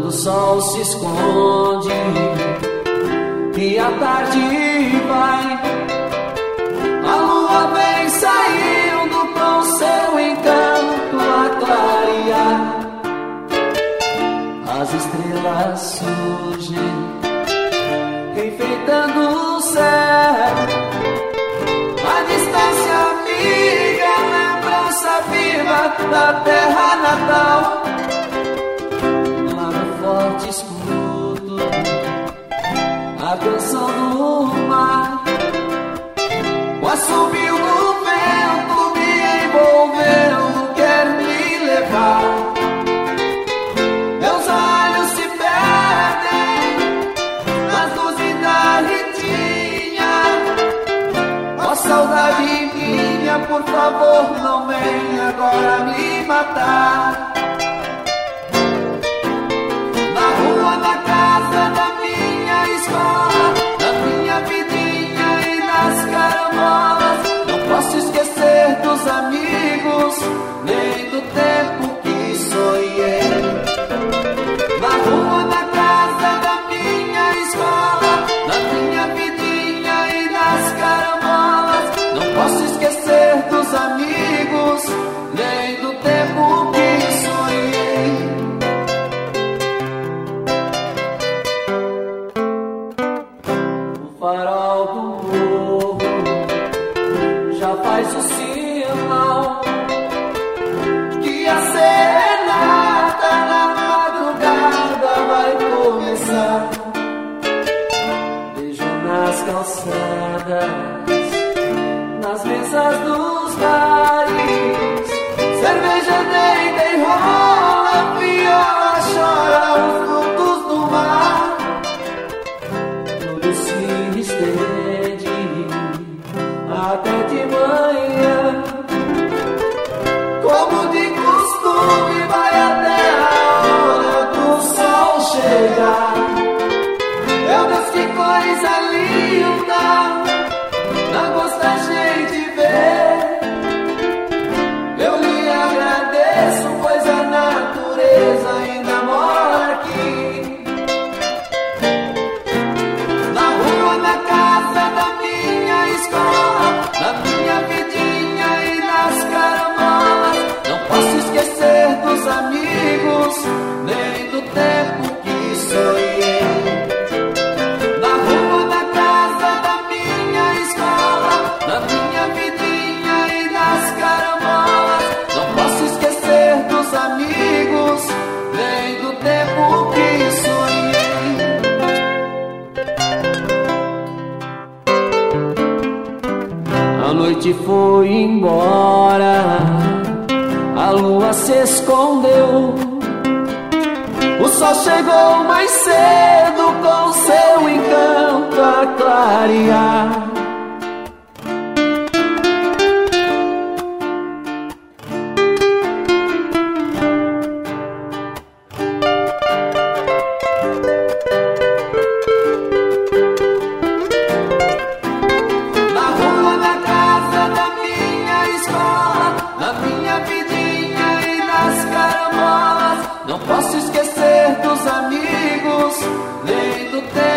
quando o sol se esconde e a tarde vai, a lua vem saindo com seu encanto a clarear. As estrelas surgem enfeitando o céu. A distância amiga, lembrança viva da terra natal. Lá no forte escuto a canção do mar. O assobio do vento me envolvendo quer me levar. Meus olhos se perdem nas luzes da ritinha. Ó saudade minha, por favor não venha agora me matar. Na rua, na casa da minha escola, na minha vidinha e nas carambolas, não posso esquecer dos amigos, nem do tempo que sonhei. Na rua, na casa da minha escola, na minha vidinha e nas carambolas, não posso esquecer dos amigos, nem do tempo que sonhei. O farol do morro já faz o sinal que a serenata na madrugada vai começar. Beijo nas calçadas, nas mesas dos bares, cerveja deita e rola, viola chora os frutos do mar. Tudo se estende até de manhã, como de costume vai até a hora do sol chegar. Meu Deus, que coisa linda, dá gosto da gente ver. Eu lhe agradeço, pois a natureza ainda mora aqui. Na rua, na casa da minha escola, na minha vidinha e nas carambolas, não posso esquecer dos amigos, nem do tempo que sonhei. Na rua, na casa da minha escola, na minha vidinha e nas carambolas, não posso esquecer dos amigos, nem do tempo que sonhei. A noite foi embora, a lua se escondeu. O sol chegou mais cedo com seu encanto a clarear. Na rua, na casa da minha escola, na minha vidinha e nas carambolas, não posso esquecer dos amigos, nem do tempo